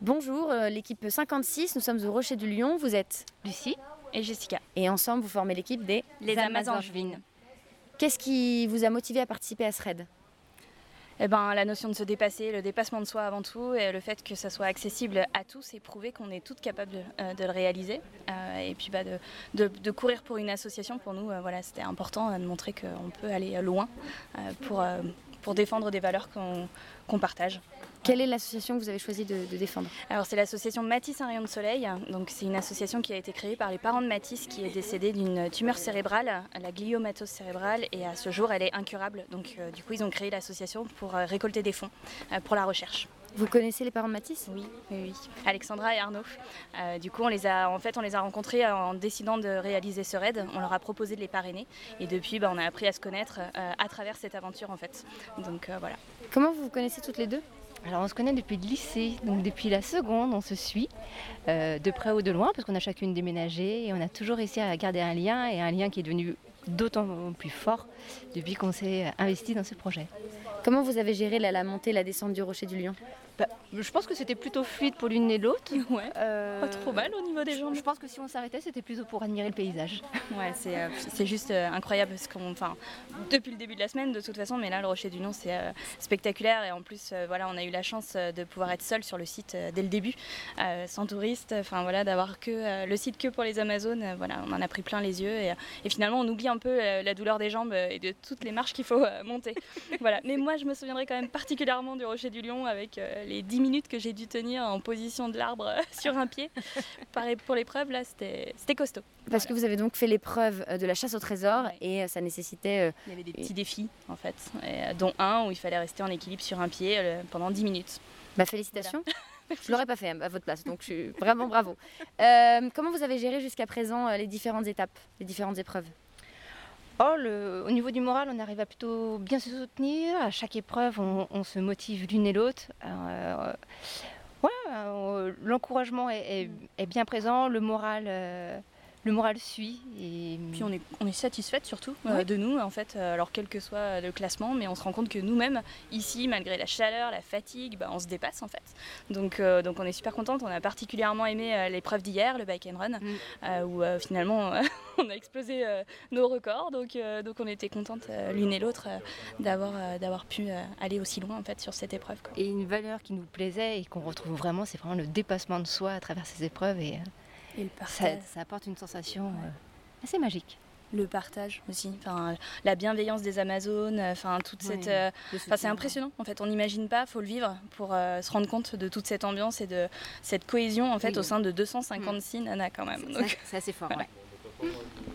Bonjour, l'équipe 56, nous sommes au Rocher du Lion, vous êtes Lucie et Jessica. et ensemble vous formez l'équipe des Les Amazangevines. Qu'est-ce qui vous a motivé à participer à ce raid? La notion de se dépasser, le dépassement de soi avant tout, et le fait que ça soit accessible à tous et prouver qu'on est toutes capables de le réaliser. Et puis de courir pour une association, pour nous, c'était important de montrer qu'on peut aller loin pour défendre des valeurs qu'on partage. Quelle est l'association que vous avez choisi de défendre? Alors c'est l'association Matisse Un Rayon de Soleil. Donc c'est une association qui a été créée par les parents de Matisse qui est décédée d'une tumeur cérébrale, la gliomatose cérébrale, et à ce jour elle est incurable. Donc du coup ils ont créé l'association pour récolter des fonds pour la recherche. Vous connaissez les parents de Matisse? Oui. Alexandra et Arnaud. Du coup on les a rencontrés en décidant de réaliser ce raid. On leur a proposé de les parrainer et depuis on a appris à se connaître à travers cette aventure en fait. Donc voilà. Comment vous vous connaissez toutes les deux? Alors on se connaît depuis le lycée, donc depuis la seconde on se suit, de près ou de loin, parce qu'on a chacune déménagé et on a toujours réussi à garder un lien qui est devenu d'autant plus fort depuis qu'on s'est investi dans ce projet. Comment vous avez géré la montée et la descente du Rocher du Lion? Je pense que c'était plutôt fluide pour l'une et l'autre. Ouais, pas trop mal au niveau des jambes. Je pense que si on s'arrêtait, c'était plutôt pour admirer le paysage. Ouais, c'est juste incroyable parce depuis le début de la semaine de toute façon, mais là le Rocher du Lion c'est spectaculaire et en plus on a eu la chance de pouvoir être seul sur le site dès le début, sans touristes, d'avoir que le site que pour les Amazones, on en a pris plein les yeux et finalement on oublie un peu la douleur des jambes et de toutes les marches qu'il faut monter. Voilà. Mais moi je me souviendrai quand même particulièrement du Rocher du Lion avec les 10 minutes que j'ai dû tenir en position de l'arbre sur un pied. Pareil pour l'épreuve, là c'était costaud. Parce que vous avez donc fait l'épreuve de la chasse au trésor et ça nécessitait... Il y avait des petits défis en fait, dont un où il fallait rester en équilibre sur un pied pendant 10 minutes. Félicitations. Voilà. Je ne l'aurais pas fait à votre place, donc je suis vraiment bravo. Comment vous avez géré jusqu'à présent les différentes étapes, les différentes épreuves? Au niveau du moral, on arrive à plutôt bien se soutenir. À chaque épreuve, on se motive l'une et l'autre. L'encouragement est bien présent, le moral suit. Et puis on est satisfaite surtout de nous en fait, alors quel que soit le classement, mais on se rend compte que nous-mêmes ici, malgré la chaleur, la fatigue, on se dépasse en fait. Donc on est super contente. On a particulièrement aimé l'épreuve d'hier, le bike and run, où finalement on a explosé nos records. Donc on était contente l'une et l'autre d'avoir pu aller aussi loin en fait sur cette épreuve. Et une valeur qui nous plaisait et qu'on retrouve vraiment, c'est vraiment le dépassement de soi à travers ces épreuves et le partage. Ça apporte une sensation assez magique. Le partage aussi, la bienveillance des Amazones, c'est impressionnant en fait, on n'imagine pas, faut le vivre pour se rendre compte de toute cette ambiance et de cette cohésion en fait au sein de 256 nanas quand même. C'est assez fort. Voilà. Ouais.